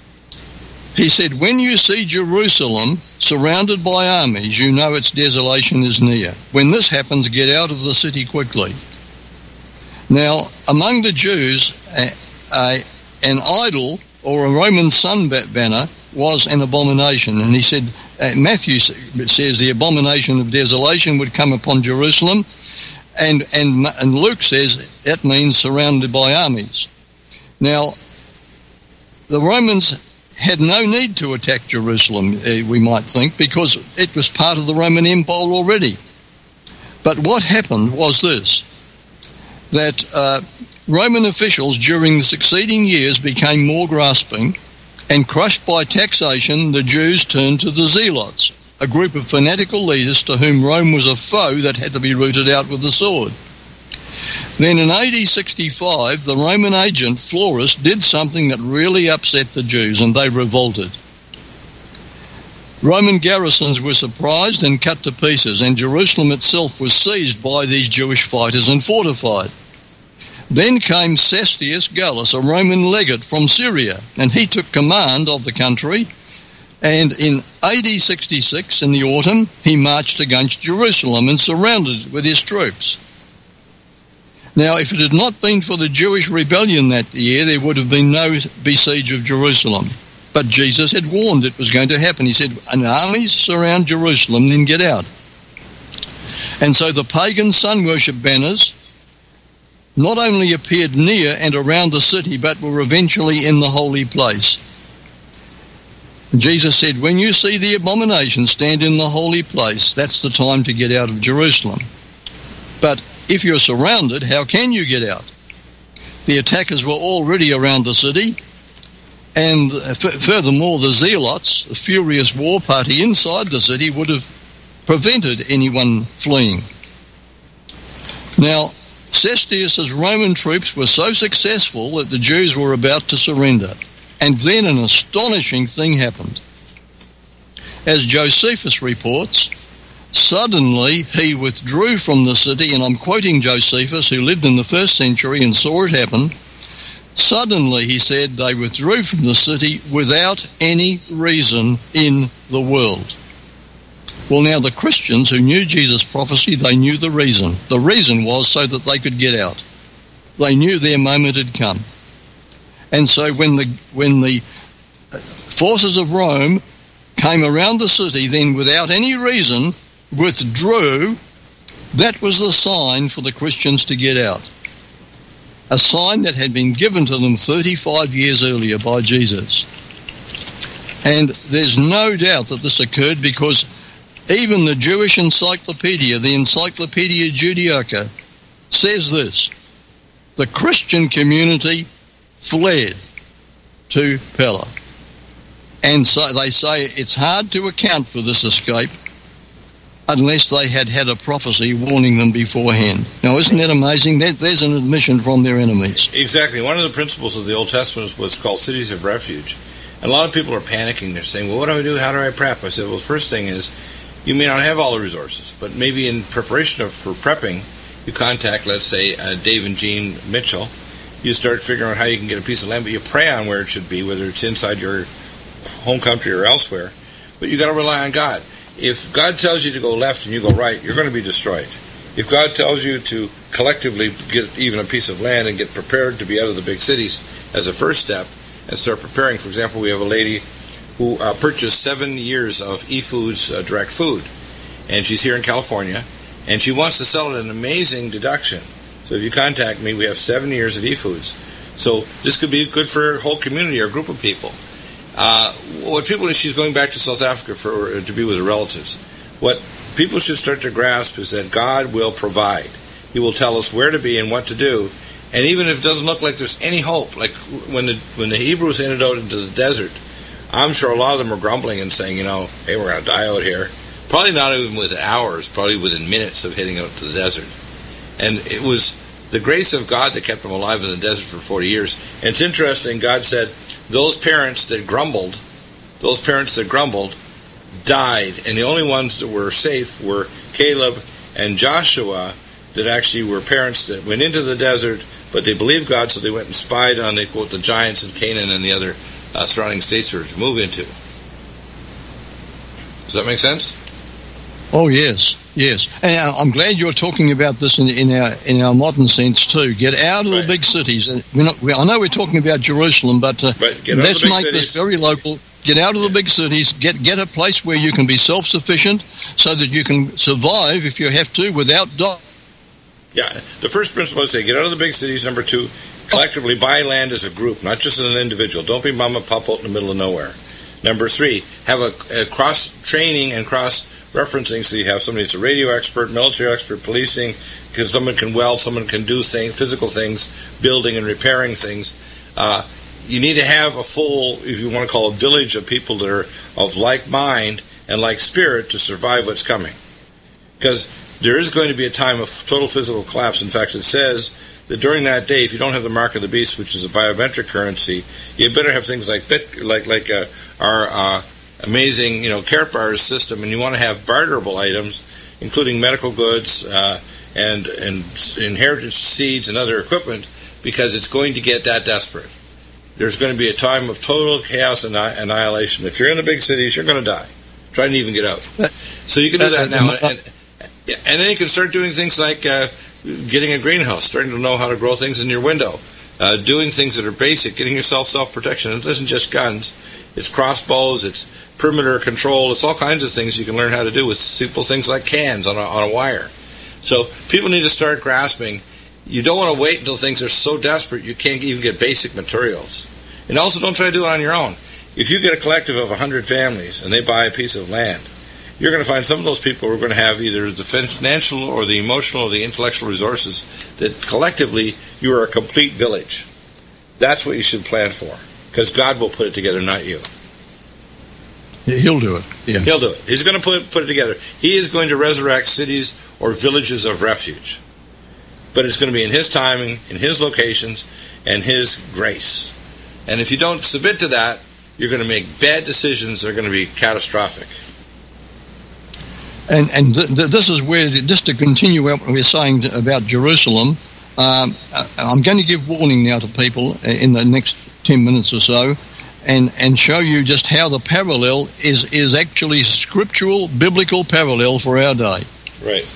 He said, when you see Jerusalem surrounded by armies, you know its desolation is near. When this happens, get out of the city quickly. Now, among the Jews, an idol or a Roman sun banner was an abomination. And he said, Matthew says the abomination of desolation would come upon Jerusalem. And Luke says that means surrounded by armies. Now, the Romans had no need to attack Jerusalem, we might think, because it was part of the Roman Empire already. But what happened was this, that Roman officials during the succeeding years became more grasping, and crushed by taxation, the Jews turned to the Zealots, a group of fanatical leaders to whom Rome was a foe that had to be rooted out with the sword. Then in AD 65, the Roman agent Florus did something that really upset the Jews, and they revolted. Roman garrisons were surprised and cut to pieces, and Jerusalem itself was seized by these Jewish fighters and fortified. Then came Cestius Gallus, a Roman legate from Syria, and he took command of the country, and in AD 66, in the autumn, he marched against Jerusalem and surrounded it with his troops. Now, if it had not been for the Jewish rebellion that year, there would have been no besiege of Jerusalem. But Jesus had warned it was going to happen. He said, an armies surround Jerusalem, then get out. And so the pagan sun worship banners not only appeared near and around the city, but were eventually in the holy place. Jesus said, when you see the abomination stand in the holy place, that's the time to get out of Jerusalem. But if you're surrounded, how can you get out? The attackers were already around the city, and furthermore, the Zealots, a furious war party inside the city, would have prevented anyone fleeing. Now, Cestius's Roman troops were so successful that the Jews were about to surrender, and then an astonishing thing happened. As Josephus reports, suddenly he withdrew from the city, and I'm quoting Josephus, who lived in the 1st century and saw it happen. Suddenly, he said, they withdrew from the city without any reason in the world. Well, now the Christians who knew Jesus' prophecy, they knew the reason. The reason was so that they could get out. They knew their moment had come. And so when the forces of Rome came around the city, then without any reason withdrew, that was the sign for the Christians to get out. A sign that had been given to them 35 years earlier by Jesus. And there's no doubt that this occurred because even the Jewish encyclopedia, the Encyclopedia Judaica, says this. the Christian community fled to Pella. And so they say it's hard to account for this escape unless they had had a prophecy warning them beforehand. Now, isn't that amazing? There's an admission from their enemies. Exactly. One of the principles of the Old Testament is what's called cities of refuge. And a lot of people are panicking. They're saying, well, what do I do? How do I prep? I said, well, the first thing is you may not have all the resources, but maybe in preparation for prepping, you contact, let's say, Dave and Jean Mitchell. You start figuring out how you can get a piece of land, but you pray on where it should be, whether it's inside your home country or elsewhere. But you got to rely on God. If God tells you to go left and you go right, you're going to be destroyed. If God tells you to collectively get even a piece of land and get prepared to be out of the big cities as a first step and start preparing, for example, we have a lady who purchased 7 years of eFoods direct food, and she's here in California, and she wants to sell at an amazing deduction. So if you contact me, we have 7 years of eFoods. So this could be good for a whole community or a group of people. She's going back to South Africa to be with her relatives. What people should start to grasp is that God will provide. He will tell us where to be and what to do. And even if it doesn't look like there's any hope, like when the Hebrews headed out into the desert, I'm sure a lot of them were grumbling and saying, hey, we're going to die out here. Probably not even within hours, probably within minutes of heading out to the desert. And it was the grace of God that kept them alive in the desert for 40 years. And it's interesting, God said, those parents that grumbled died, and the only ones that were safe were Caleb and Joshua, that actually were parents that went into the desert, but they believed God, so they went and spied on the giants in Canaan and the other surrounding states they were to move into. Does that make sense? Oh, yes. And I'm glad you're talking about this in our modern sense too. Get out of the big cities. And I know we're talking about Jerusalem, but let's make this very local. Get out of the big cities. Get a place where you can be self-sufficient, so that you can survive if you have to without dying. Yeah, the first principle is say get out of the big cities. Number 2, collectively buy land as a group, not just as an individual. Don't be mom and pop out in the middle of nowhere. Number 3, have a cross-training and cross-referencing, so you have somebody that's a radio expert, military expert, policing, because someone can weld, someone can do physical things, building and repairing things. You need to have a full, if you want to call it, village of people that are of like mind and like spirit to survive what's coming. Because there is going to be a time of total physical collapse. In fact, it says that during that day, if you don't have the mark of the beast, which is a biometric currency, you better have things like our amazing, Karatbars system, and you want to have barterable items, including medical goods and inheritance seeds and other equipment, because it's going to get that desperate. There's going to be a time of total chaos and annihilation. If you're in the big cities, you're going to die. Try to even get out. So you can do that now. And then you can start doing things like getting a greenhouse, starting to know how to grow things in your window, doing things that are basic, getting yourself self-protection. It isn't just guns. It's crossbows, it's perimeter control, it's all kinds of things you can learn how to do with simple things like cans on a wire. So people need to start grasping. You don't want to wait until things are so desperate you can't even get basic materials. And also don't try to do it on your own. If you get a collective of 100 families and they buy a piece of land, you're going to find some of those people are going to have either the financial or the emotional or the intellectual resources that collectively you are a complete village. That's what you should plan for, because God will put it together, not you. He'll do it. Yeah. He'll do it. He's going to put it together. He is going to resurrect cities or villages of refuge. But it's going to be in His timing, in His locations, and His grace. And if you don't submit to that, you're going to make bad decisions that are going to be catastrophic. And this is where, just to continue what we're saying about Jerusalem, I'm going to give warning now to people in the next 10 minutes or so, and show you just how the parallel is actually scriptural, biblical parallel for our day. Right.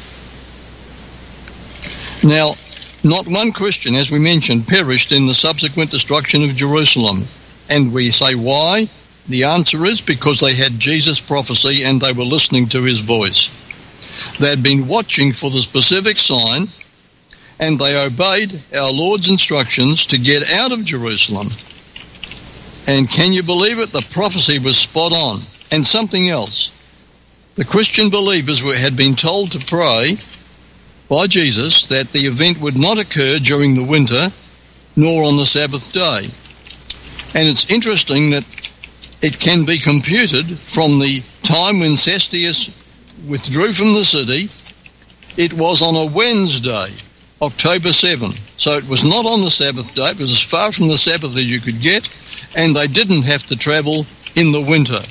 Now, not one Christian, as we mentioned, perished in the subsequent destruction of Jerusalem. And we say why? The answer is because they had Jesus' prophecy and they were listening to His voice. They had been watching for the specific sign, and they obeyed our Lord's instructions to get out of Jerusalem. And can you believe it? The prophecy was spot on. And something else. The Christian believers had been told to pray by Jesus that the event would not occur during the winter nor on the Sabbath day. And it's interesting that it can be computed from the time when Cestius withdrew from the city. It was on a Wednesday, October 7. So it was not on the Sabbath day. It was as far from the Sabbath as you could get, and they didn't have to travel in the winter.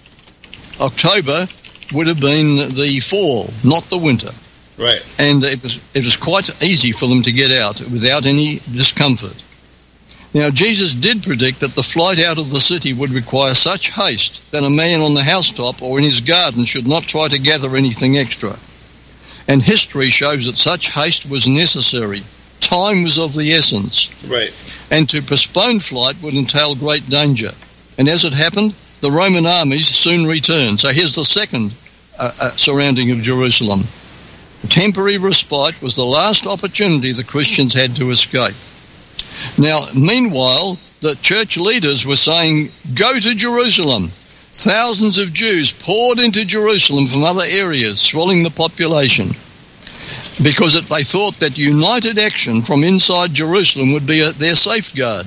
October would have been the fall, not the winter. Right. And it was quite easy for them to get out without any discomfort. Now, Jesus did predict that the flight out of the city would require such haste that a man on the housetop or in his garden should not try to gather anything extra. And history shows that such haste was necessary. Time was of the essence. Right. And to postpone flight would entail great danger. And as it happened, the Roman armies soon returned. So here's the second surrounding of Jerusalem. A temporary respite was the last opportunity the Christians had to escape. Now, meanwhile, the church leaders were saying, go to Jerusalem. Thousands of Jews poured into Jerusalem from other areas, swelling the population, because they thought that united action from inside Jerusalem would be their safeguard.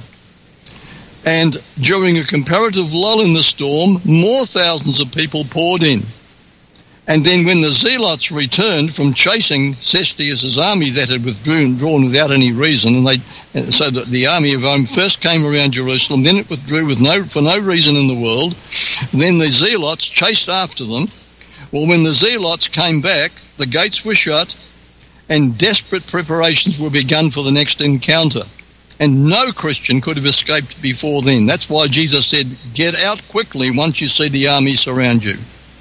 And during a comparative lull in the storm, more thousands of people poured in. And then when the Zealots returned from chasing Cestius' army that had withdrawn without any reason, so that the army of Rome first came around Jerusalem, then it withdrew for no reason in the world. Then the Zealots chased after them. Well, when the Zealots came back, the gates were shut and desperate preparations were begun for the next encounter. And no Christian could have escaped before then. That's why Jesus said, get out quickly once you see the army surround you.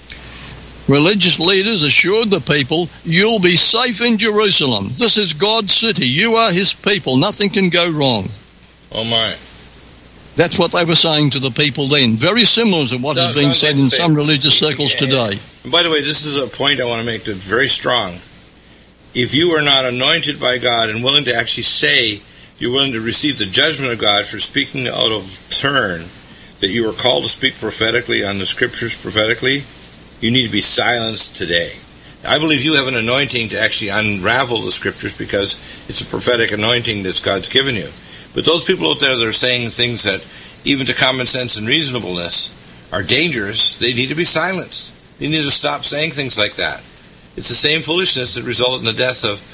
Religious leaders assured the people, you'll be safe in Jerusalem. This is God's city. You are his people. Nothing can go wrong. Oh, my. That's what they were saying to the people then. Very similar to what is being said in some religious circles today. And by the way, this is a point I want to make that's very strong. If you are not anointed by God and willing to actually say you're willing to receive the judgment of God for speaking out of turn, that you are called to speak prophetically on the scriptures prophetically, you need to be silenced today. I believe you have an anointing to actually unravel the scriptures because it's a prophetic anointing that God's given you. But those people out there that are saying things that, even to common sense and reasonableness, are dangerous, they need to be silenced. They need to stop saying things like that. It's the same foolishness that resulted in the death of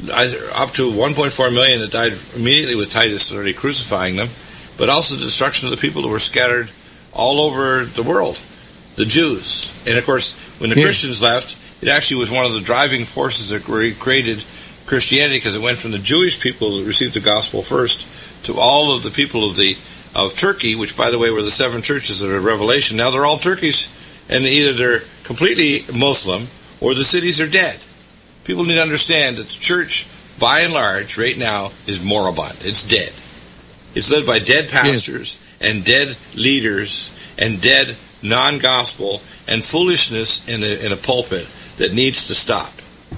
up to 1.4 million that died immediately with Titus already crucifying them, but also the destruction of the people that were scattered all over the world. The Jews. And of course, when the Christians left, it actually was one of the driving forces that created Christianity, because it went from the Jewish people that received the gospel first to all of the people of Turkey, which, by the way, were the 7 churches of Revelation. Now they're all Turkish, and either they're completely Muslim or the cities are dead. People need to understand that the church, by and large, right now, is moribund. It's dead. It's led by dead pastors and dead leaders and dead non-gospel and foolishness in a pulpit that needs to stop.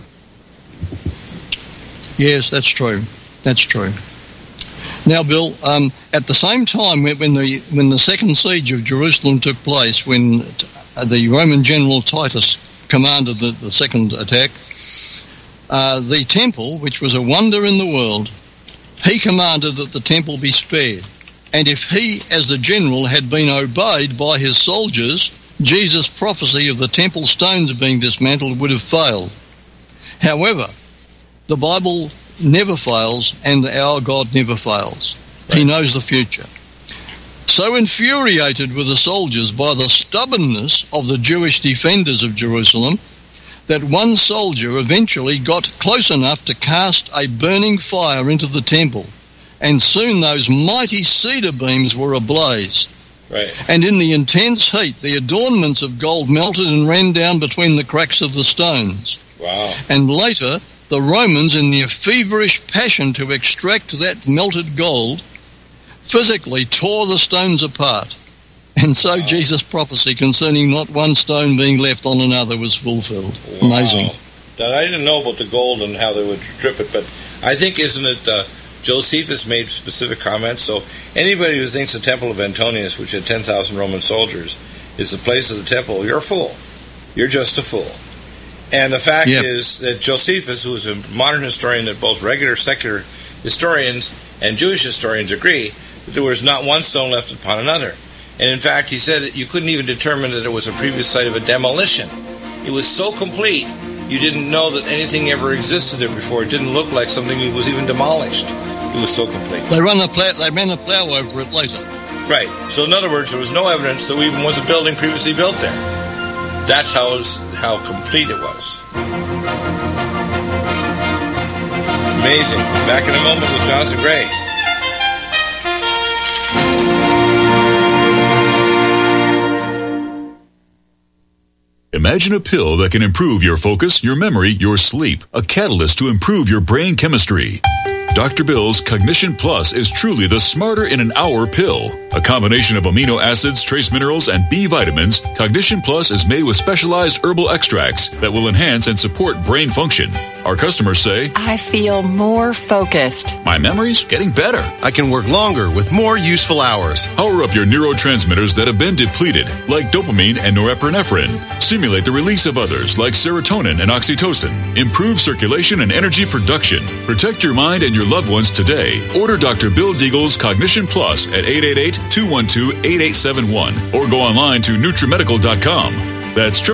Yes, that's true. That's true. Now, Bill, at the same time when the second siege of Jerusalem took place, when the Roman general Titus commanded the second attack, the temple, which was a wonder in the world, he commanded that the temple be spared. And if he, as the general, had been obeyed by his soldiers, Jesus' prophecy of the temple stones being dismantled would have failed. However, the Bible never fails, and our God never fails. He knows the future. So infuriated were the soldiers by the stubbornness of the Jewish defenders of Jerusalem that one soldier eventually got close enough to cast a burning fire into the temple. And soon those mighty cedar beams were ablaze. Right. And in the intense heat, the adornments of gold melted and ran down between the cracks of the stones. Wow. And later, the Romans, in their feverish passion to extract that melted gold, physically tore the stones apart. And so Jesus' prophecy concerning not one stone being left on another was fulfilled. Wow. Amazing. Now, I didn't know about the gold and how they would drip it, but I think, isn't it... Josephus made specific comments, so anybody who thinks the Temple of Antonius, which had 10,000 Roman soldiers, is the place of the temple, you're a fool. You're just a fool. And the fact is that Josephus, who is a modern historian that both regular secular historians and Jewish historians agree, that there was not one stone left upon another. And in fact, he said that you couldn't even determine that it was a previous site of a demolition. It was so complete, you didn't know that anything ever existed there before. It didn't look like something that was even demolished. It was so complete. They ran a plow over it later. Right. So in other words, there was no evidence there even was a building previously built there. That's how complete it was. Amazing. Back in a moment with Jonathan Gray. Imagine a pill that can improve your focus, your memory, your sleep. A catalyst to improve your brain chemistry. Dr. Bill's Cognition Plus is truly the smarter in an hour pill. A combination of amino acids, trace minerals, and B vitamins, Cognition Plus is made with specialized herbal extracts that will enhance and support brain function. Our customers say, I feel more focused. My memory's getting better. I can work longer with more useful hours. Power up your neurotransmitters that have been depleted, like dopamine and norepinephrine. Stimulate the release of others, like serotonin and oxytocin. Improve circulation and energy production. Protect your mind and your loved ones today. Order Dr. Bill Deagle's Cognition Plus at 888-212-8871 or go online to NutriMedical.com. That's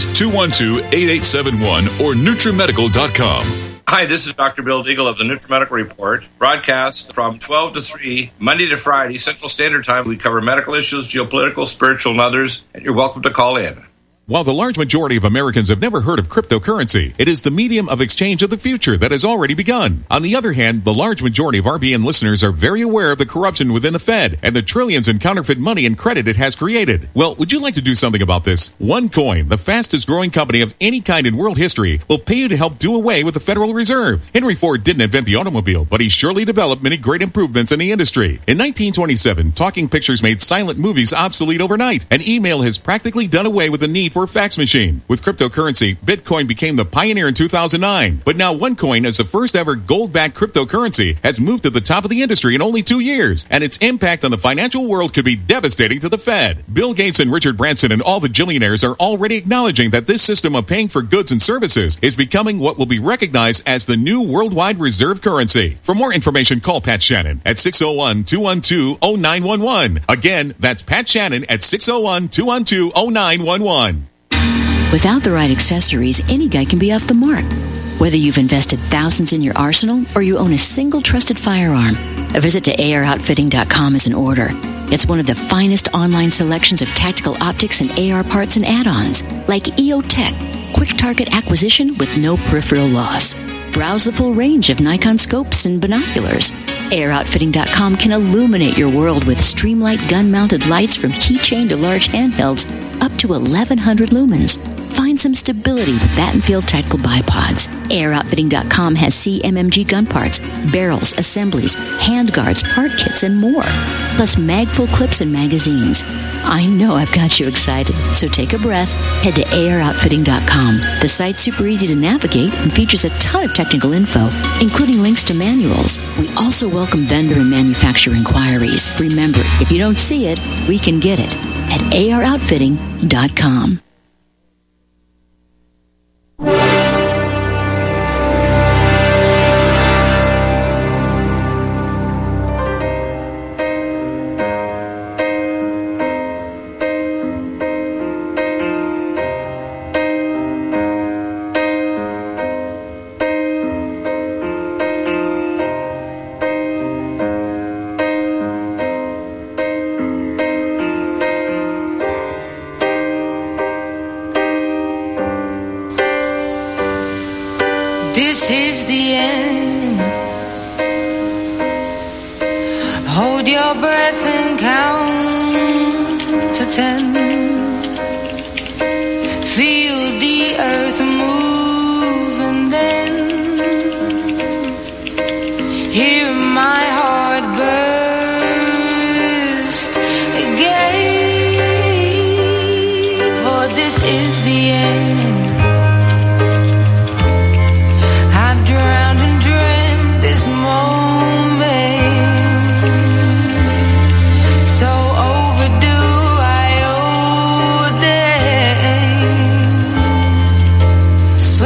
888-212-8871 or NutriMedical.com. Hi, this is Dr. Bill Deagle of the NutriMedical Report, broadcast from 12 to 3, Monday to Friday, Central Standard Time. We cover medical issues, geopolitical, spiritual, and others, and you're welcome to call in. While the large majority of Americans have never heard of cryptocurrency, it is the medium of exchange of the future that has already begun. On the other hand, the large majority of RBN listeners are very aware of the corruption within the Fed and the trillions in counterfeit money and credit it has created. Well, would you like to do something about this? OneCoin, the fastest growing company of any kind in world history, will pay you to help do away with the Federal Reserve. Henry Ford didn't invent the automobile, but he surely developed many great improvements in the industry. In 1927, talking pictures made silent movies obsolete overnight, and email has practically done away with the need for a fax machine. With cryptocurrency, Bitcoin became the pioneer in 2009. But now OneCoin, as the first ever gold-backed cryptocurrency, has moved to the top of the industry in only 2 years, and its impact on the financial world could be devastating to the Fed. Bill Gates and Richard Branson and all the Jillionaires are already acknowledging that this system of paying for goods and services is becoming what will be recognized as the new worldwide reserve currency. For more information, call Pat Shannon at 601-212-0911. Again, that's Pat Shannon at 601-212-0911. Without the right accessories, any guy can be off the mark. Whether you've invested thousands in your arsenal or you own a single trusted firearm, a visit to AROutfitting.com is in order. It's one of the finest online selections of tactical optics and AR parts and add-ons, like EOTech, quick target acquisition with no peripheral loss. Browse the full range of Nikon scopes and binoculars. AROutfitting.com can illuminate your world with Streamlight gun-mounted lights from keychain to large handhelds up to 1,100 lumens. Find some stability with Battenfield Tactical Bipods. AirOutfitting.com has CMMG gun parts, barrels, assemblies, handguards, part kits, and more. Plus magful clips and magazines. I know I've got you excited, so take a breath. Head to AirOutfitting.com. The site's super easy to navigate and features a ton of technical info, including links to manuals. We also welcome vendor and manufacturer inquiries. Remember, if you don't see it, we can get it at AirOutfitting.com. This is the end. Hold your breath and count to 10. Feel the earth move and then hear my heart burst again. For this is the end. This moment, so overdue, I owe them.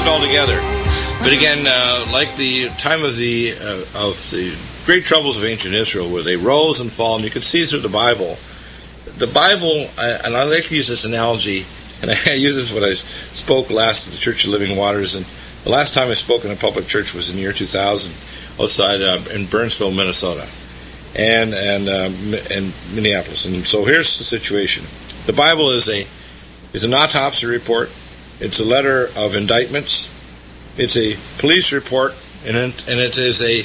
it all together. But again, like the time of the great troubles of ancient Israel, where they rose and fall, and you could see through the Bible, and I like to use this analogy, and I use this when I spoke last at the Church of Living Waters, and the last time I spoke in a public church was in the year 2000, outside in Burnsville, Minnesota, and Minneapolis. And so here's the situation: the Bible is an autopsy report. It's a letter of indictments. It's a police report, and it is a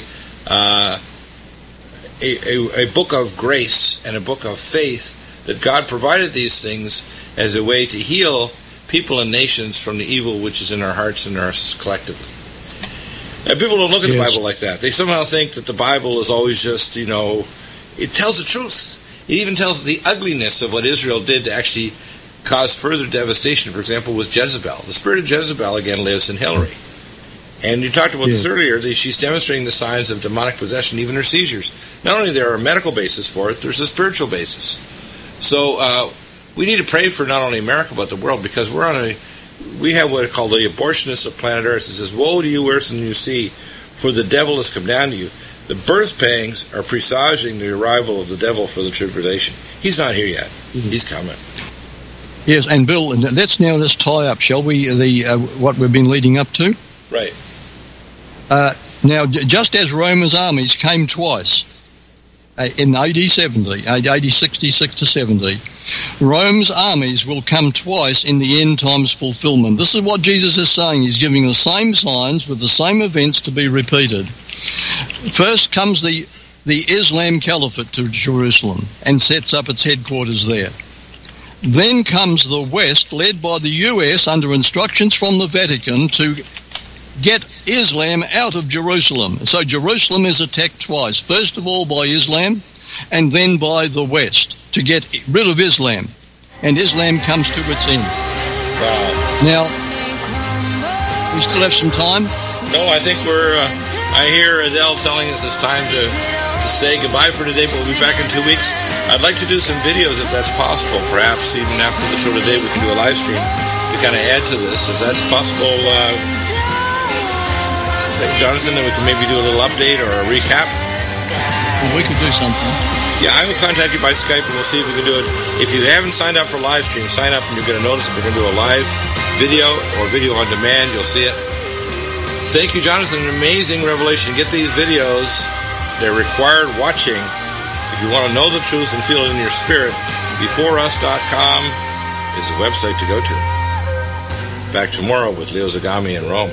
book of grace and a book of faith that God provided these things as a way to heal people and nations from the evil which is in our hearts and ours collectively. And people don't look at the Bible like that. They somehow think that the Bible is always just, it tells the truth. It even tells the ugliness of what Israel did to actually cause further devastation. For example, with Jezebel. The spirit of Jezebel, again, lives in Hillary. And you talked about this earlier. She's demonstrating the signs of demonic possession, even her seizures. Not only there are a medical basis for it, there's a spiritual basis. So we need to pray for not only America, but the world, because we have what are called the abortionists of planet Earth. It says, woe to you, earth, and you see, for the devil has come down to you. The birth pangs are presaging the arrival of the devil for the tribulation. He's not here yet. Mm-hmm. He's coming. Yes, and Bill, let's tie up, shall we, what we've been leading up to? Right. Now, just as Rome's armies came twice in AD 70, AD 66 to 70, Rome's armies will come twice in the end times fulfillment. This is what Jesus is saying. He's giving the same signs with the same events to be repeated. First comes the Islam Caliphate to Jerusalem and sets up its headquarters there. Then comes the West, led by the US under instructions from the Vatican to get Islam out of Jerusalem. So Jerusalem is attacked twice. First of all by Islam, and then by the West to get rid of Islam. And Islam comes to its end. Wow. Now, we still have some time? No, I think I hear Adele telling us it's time to say goodbye for today, but we'll be back in 2 weeks. I'd like to do some videos if that's possible. Perhaps even after the show today we can do a live stream to kind of add to this. If that's possible, Jonathan, then we can maybe do a little update or a recap. Well, we could do something. Yeah, I will contact you by Skype and we'll see if we can do it. If you haven't signed up for live stream, sign up and you're going to notice if we're going to do a live video or video on demand. You'll see it. Thank you, Jonathan. An amazing revelation. Get these videos. They're required watching. If you want to know the truth and feel it in your spirit, beforeus.com is the website to go to. Back tomorrow with Leo Zagami in Rome.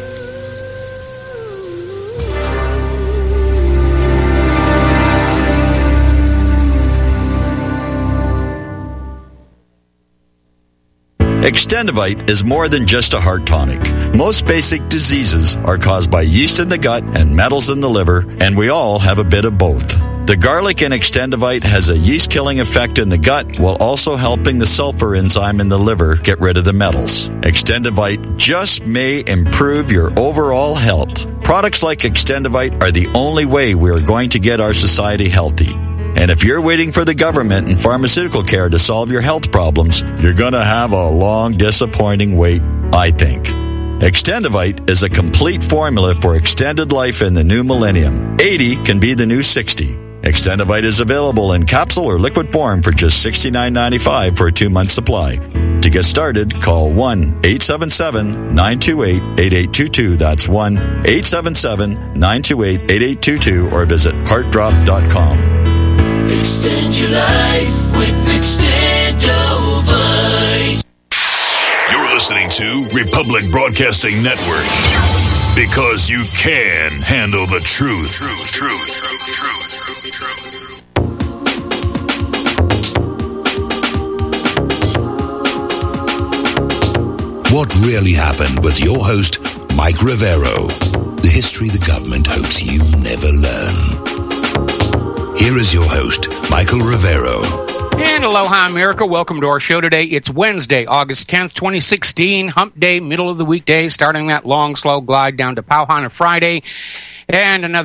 Extendivite is more than just a heart tonic. Most basic diseases are caused by yeast in the gut and metals in the liver, and we all have a bit of both. The garlic in Extendivite has a yeast-killing effect in the gut while also helping the sulfur enzyme in the liver get rid of the metals. Extendivite just may improve your overall health. Products like Extendivite are the only way we are going to get our society healthy. And if you're waiting for the government and pharmaceutical care to solve your health problems, you're going to have a long, disappointing wait, I think. Extendivite is a complete formula for extended life in the new millennium. 80 can be the new 60. Extendivite is available in capsule or liquid form for just $69.95 for a 2-month supply. To get started, call 1-877-928-8822. That's 1-877-928-8822 or visit heartdrop.com. Extend your life with Extendivite. You're listening to Republic Broadcasting Network. Because you can handle the truth. What really happened with your host, Mike Rivero. The history the government hopes you never learn. Here is your host, Michael Rivero. And aloha, America. Welcome to our show today. It's Wednesday, August 10th, 2016, hump day, middle of the weekday, starting that long, slow glide down to Pauhana Friday. And another